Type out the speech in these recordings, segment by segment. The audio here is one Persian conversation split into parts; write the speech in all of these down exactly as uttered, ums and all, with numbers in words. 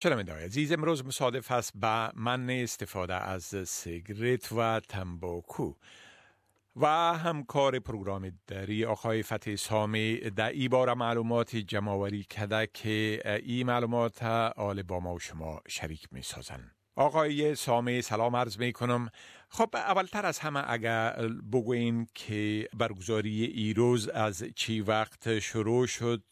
شنونده‌های عزیز، امروز مصادف است با من استفاده از سیگارت و تنباکو و همکار پروگرام دری آقای فتحی سامی در ای باره معلومات جمع‌آوری کرده که این معلومات آل با ما و شما شریک می سازن. آقای سامی سلام عرض می کنم. خب اولتر از همه اگر بگوین که برگزاری ای روز از چی وقت شروع شد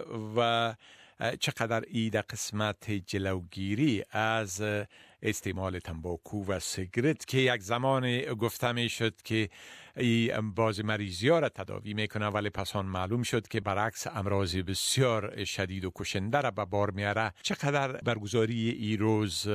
و چقدر ای در قسمت جلوگیری از استعمال تنباکو و سیگارت که یک زمان گفته می شد که ای باز مریضی ها را تداوی می کنه، ولی پس آن معلوم شد که برعکس امراض بسیار شدید و کشنده را به بار میاره. چقدر برگزاری ای روز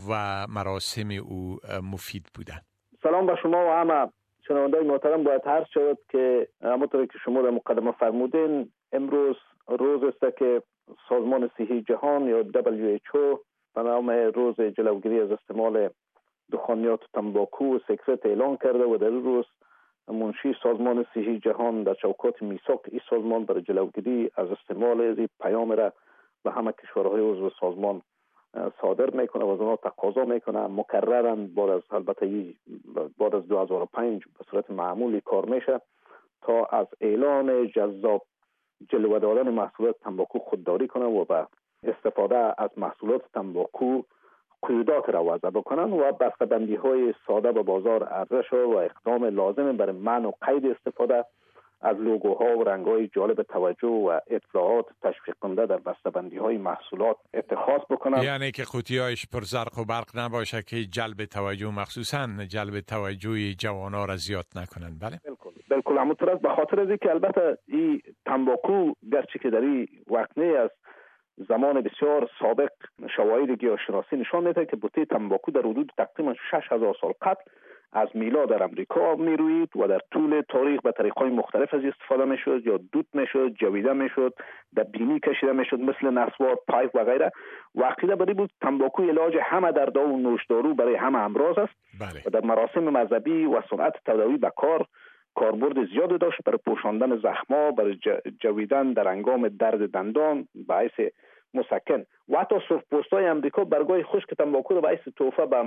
و مراسم او مفید بوده؟ سلام به شما و همه شنوندگان محترم. باید عرض شود که همونطور که شما در مقدمه فرمودین، امروز روز است که سازمان صحی جهان یا دبلیو اچ او به نام روز جلوگیری از استعمال دخانیات تنباکو و سیگارت اعلان کرده و در این روز منشی سازمان صحی جهان در چوکات میثاق این سازمان برای جلوگیری از استعمال این پیام را به همه کشورهای عضو سازمان صادر میکنه و از اونها تقاضا میکنه مکرراً بعد از البته بعد از دو هزار و پنج به صورت معمولی کار میشه تا از اعلان جذاب جلوه دادن محصولات تنباکو خودداری کنن و به استفاده از محصولات تنباکو قیودات را وضع بکنن و بسته‌بندی های ساده به بازار عرضه شد و اقدام لازم برای منع و قید استفاده از لوگوها و رنگ‌های جالب توجه و اطلاعات تشویق کننده در بسته‌بندی های محصولات اتخاذ بکنن. یعنی که قوطی‌هایش پر زرق و برق نباشه که جلب توجه، مخصوصاً جلب توجه جوان‌ها را زیاد نکنن. بله بالکل بالکل همونطور است. به خاطر از اینکه البته این تنباکو گرچه که در این وقت از زمان بسیار سابق شواهد گیاهشناسی نشان میده که بوته تنباکو در حدود تقریبا شش هزار سال قبل از میلاد در امریکا میروید و در طول تاریخ به طریق‌های مختلف از استفاده میشد، یا دود میشد، جویده میشد، در بینی کشیده میشد مثل نسوار، پایپ و غیره. و عقیده بر این بود تنباکو علاج همه درد و نوشدارو برای همه امراض است. بله. و در مراسم مذهبی و صنعت تداوی به کار کاربرد زیادی داشت برای پوشاندن زخم‌ها، برای جویدن در هنگام درد دندان باعث مسکن. و حتی سرخپوستای امریکا برگای خشک تنباکو رو باعث تحفه به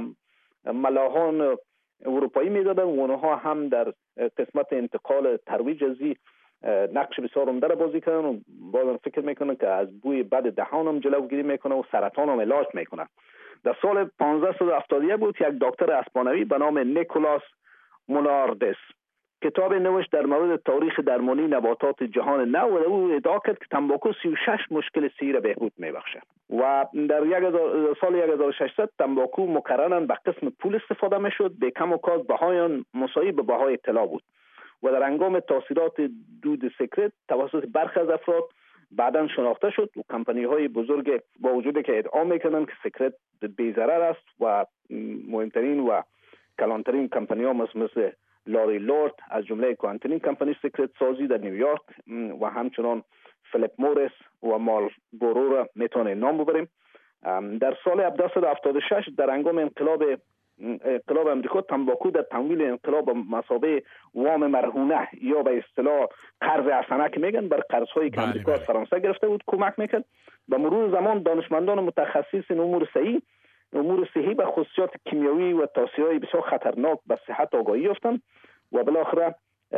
ملاحان اروپایی میدادن و اونها هم در قسمت انتقال ترویج ازی نقش بسیار عمده را بازی کردن و بازم فکر میکنن که از بوی بد دهان هم جلوگیری میکنه و سرطان هم علاج میکنه. در سال پانزده و هفتاد و یک بود یک دکتر اسپانیایی به نام نیکولاس موناردس کتاب نوشت در مورد تاریخ درمانی نباتات جهان نو و او ادعا کرد که تنباکو سی و شش مشکل صحی را بهبود میبخشه. و در سال هزار و ششصد تنباکو مکرراً به قسم پول استفاده میشد، به کم و کاست بهای آن مساوی به بهای طلا بود و در هنگام تاثیرات دود سیگارت توسط برخی از افراد بعداً شناخته شد و کمپانی های بزرگ با وجودی که ادعا میکنن که سیگارت بی ضرر است و مهمترین و کلانترین کمپانی ها مثل, مثل لاری لورد از جمله کوانتینی کمپانی سیگارت سازی در نیویورک و همچنان فلیپ موریس و مارلبورو را میتونه نام ببریم. در سال هزار و هفتصد و هفتاد و شش در هنگام انقلاب انقلاب امریکا تنباکو در تمویل انقلاب مسابقه وام مرهونه یا به اصطلاح قرض حسنه که میگن بر قرض‌هایی که امریکا از فرانسه گرفته بود کمک میکرد. به مرور زمان دانشمندان متخصص امور صحی امور صحی به خصوصیات کیمیایی و تاثیرهای بسیار خطرناک به صحت آگاهی یافتند و بالاخره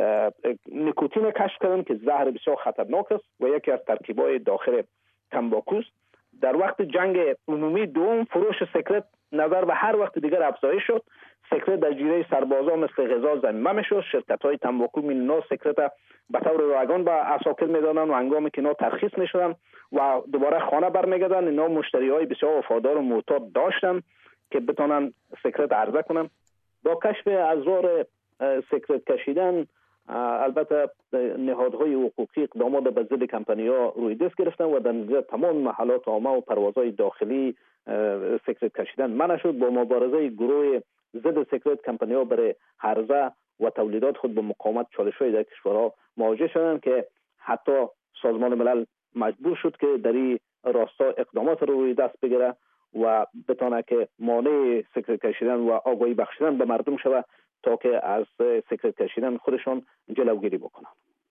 نیکوتین کشف کردند که زهر بسیار خطرناک است و یکی از ترکیب‌های داخل تنباکو است. در وقت جنگ عمومی دوم فروش سیگارت نظر به هر وقت دیگر افزایش شد. سیگارت در جیره سربازان مثل غذا ضمیمه میشد. شرکت‌های تنباکو میلیون‌ها سیگارت به طور رایگان به عساکر میدادند و هنگامی که اینا ترخیص میشدن و دوباره خانه برمیگردن اینا مشتری‌های بسیار وفادار و معتاد داشتن که بتونن سیگارت عرضه کنن. با کشف اسرار سیگارت کشیدن البته نهادهای حقوقی اقدامات به ضد کمپانی‌ها روی دست گرفتن و در نتیجه تمام محلات عامه و پروازهای داخلی سیگارت کشیدن منع شد. با مبارزه گروه ضد سیگارت کمپانی‌ها برای عرضه و تولیدات خود به مقاومت چالش‌های در کشورها مواجه شدند که حتی سازمان ملل مجبور شد که در این راستا اقدامات رو روی دست بگیره و بتونه که مانع سیگارت کشیدن و آگاهی بخشیدن به مردم شود تا که از سیگارت کشیدن خودشان جلوگیری بکنن.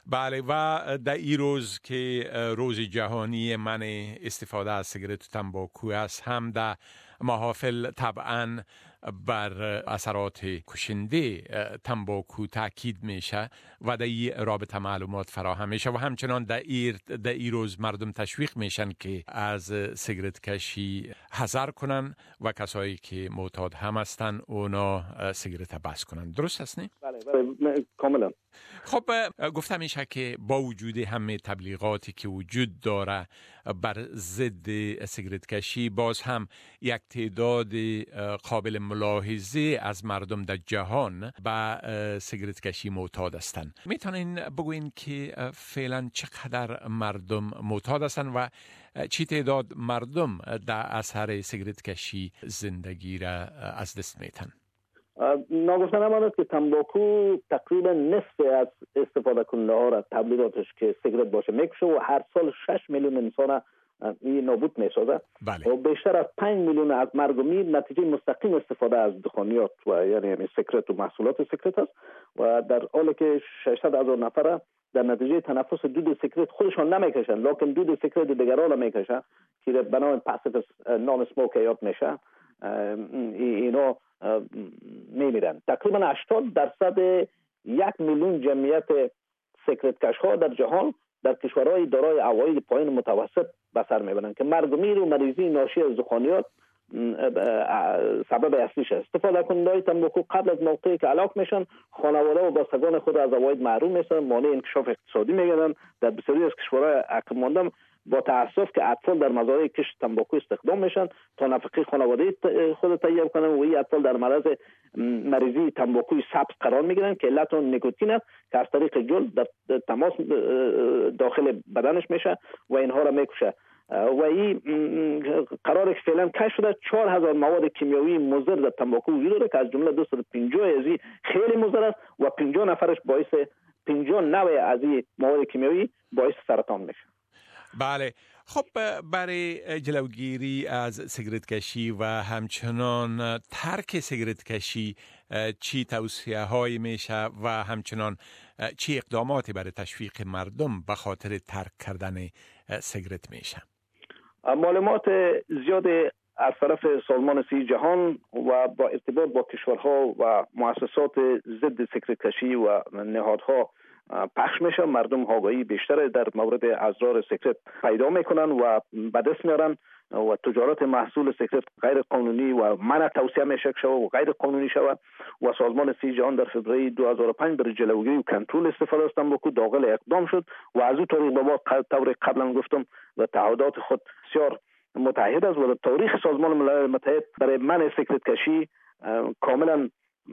بله، و در این روز که روز جهانی من استفاده از سیگارت و تنباکو است، هم در محافل طبعا بر اثرات کشنده تنباکو تاکید میشه و در این رابطه معلومات فراهم میشه و همچنان در این در این روز مردم تشویق میشن که از سیگارت کشی حذر کنن و کسایی که معتاد هم هستن اونا سیگارت بس کنن. درست است نه؟ بله بله کاملا. خب گفته میشه که با وجود همه تبلیغاتی که وجود داره بر ضد سیگارت کشی، باز هم یک تعداد قابل ملاحظه از مردم در جهان به سیگارت کشی معتاد هستند. میتونین بگوین که فعلا چقدر مردم معتاد هستند و چی تعداد مردم در اثر سیگارت کشی زندگی را از دست میتن؟ ناگفتن امانت که تنباکو تقریبا نصف از استفاده کننده ها را تبلیغاتش که سیگارت باشه میکشه و هر سال شش میلیون انسان این نابود میسازه. بله. و بیشتر از پنج میلیون از مرگ و میر نتیجه مستقیم استفاده از دخانیات و یعنی یعنی سیگارت و محصولات سیگارت است و در حالی که ششصد هزار نفر در نتیجه تنفس دود سیگارت خودشان نمیکشن، لکن دود سیگارت دیگران میکشن که بنابراین پاسیو نان اسموکر میشه، اینا میمیرن. تقریبا هشتاد درصد یک میلیون جمعیت سیگارت کش ها در جهان در کشورهای دارای عواید پایین متوسط به سر میبرند که مرگ و میر و مریضی ناشی از دخانیات سبب اصلیش است. استفاده کننده‌های تنباکو قبل از موقعی که هلاک میشن، خانواده و بستگان خود از عواید محروم میشن، مانع انکشاف اقتصادی میگردن. در بسیاری از کشورهای عقب مانده با تاسف که اطفال در مزارع کشت تنباکو استخدام میشن تا نفقه خانواده خود تهیه کنن و این اطفال در معرض مریضی تنباکوی سبز قرار میگیرن که علت اون نیکوتین است که از طریق جلد در تماس داخل بدنش میشه و اینها را میکشه. و این قرار که فعلا کشف شده چهار هزار مواد کیمیایی مضر در تنباکو وجود داره که از جمله دویست و پنجاه از این خیلی مضر است و پنجاه نفرش باعث پنجاه نوع از این مواد کیمیایی باعث سرطان میشه. بله. خب برای جلوگیری از سیگارت کشی و همچنان ترک سیگارت کشی چی توصیه های میشه و همچنان چی اقداماتی برای تشویق مردم به خاطر ترک کردن سیگارت میشه؟ معلومات زیاد از طرف سازمان صحی جهان و با ارتباط با کشورها و مؤسسات ضد سیگارت کشی و نهادها پخش میشه. مردم آگاهی بیشتر در مورد اضرار سیگارت پیدا میکنن و به دست میارن و تجارت محصول سیگارت غیر قانونی و منع توصیه میشه که و غیر قانونی شود و سازمان صحی جهان در فوریه دو هزار و پنج برای جلوگیری و کنترل استفاده از تنباکو داخل اقدام شد و از اون طریق با طور قبلا گفتم و تعهدات خود بسیار متحد است و در تاریخ سازمان ملل متحد برای منع سیگارت کشی کاملا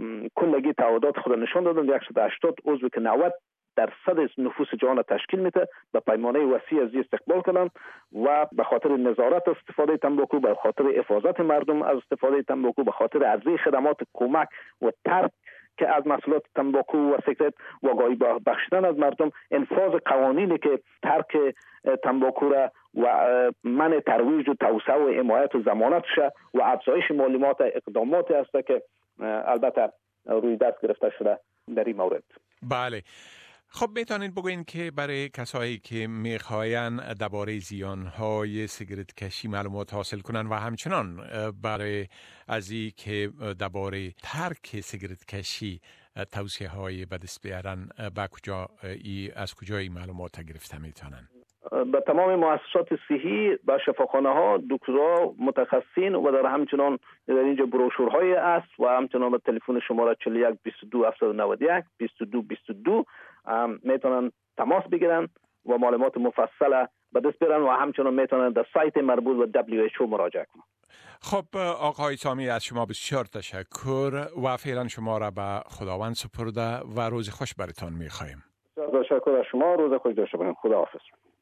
کلگی تعهدات خود نشان دادن. صد و هشتاد عضو که نود درصد نفوس جهان را تشکیل میده به پیمانه وسیع از استقبال کنند و به خاطر نظارت استفاده تنباکو، به خاطر حفاظت مردم از استفاده تنباکو، به خاطر عرضه خدمات کمک و ترک که از محصولات تنباکو و سیگارت و آگاهی بخشیدن از مردم، انفاذ قوانینی که ترک تنباکو را و منع ترویج و توسعه و حمایت و ضمانت شه و افزایش معلومات اقداماتی است که البته روی دست گرفته شده در این مورد. بله. خب میتونید بگوین که برای کسایی که میخواین درباره زیانهای سیگارت کشی معلومات حاصل کنن و همچنان برای از این که درباره ترک سیگارت کشی توصیه های به دست بیارن با کجا ای از کجا این معلومات گرفته میتونن؟ به تمام مؤسسات صحی، به شفاخانه ها، دکترها، متخصصین و در همچنان در اینجا بروشورهای است و همچنان به تلفن شماره چهل و یک بیست و دو هفتصد و نود و یک بیست و دو بیست و دو میتونن تماس بگیرن و معلومات مفصل به دست بیارن و همچنان میتونن در سایت مربوط و دبلیو اچ او مراجعه کنن. خب آقای سامی، از شما بسیار تشکر و فعلا شما را به خداوند سپرده و روز خوش براتون میخوایم. تشکر از شما، روز خوش داشته باشید. خداحافظ.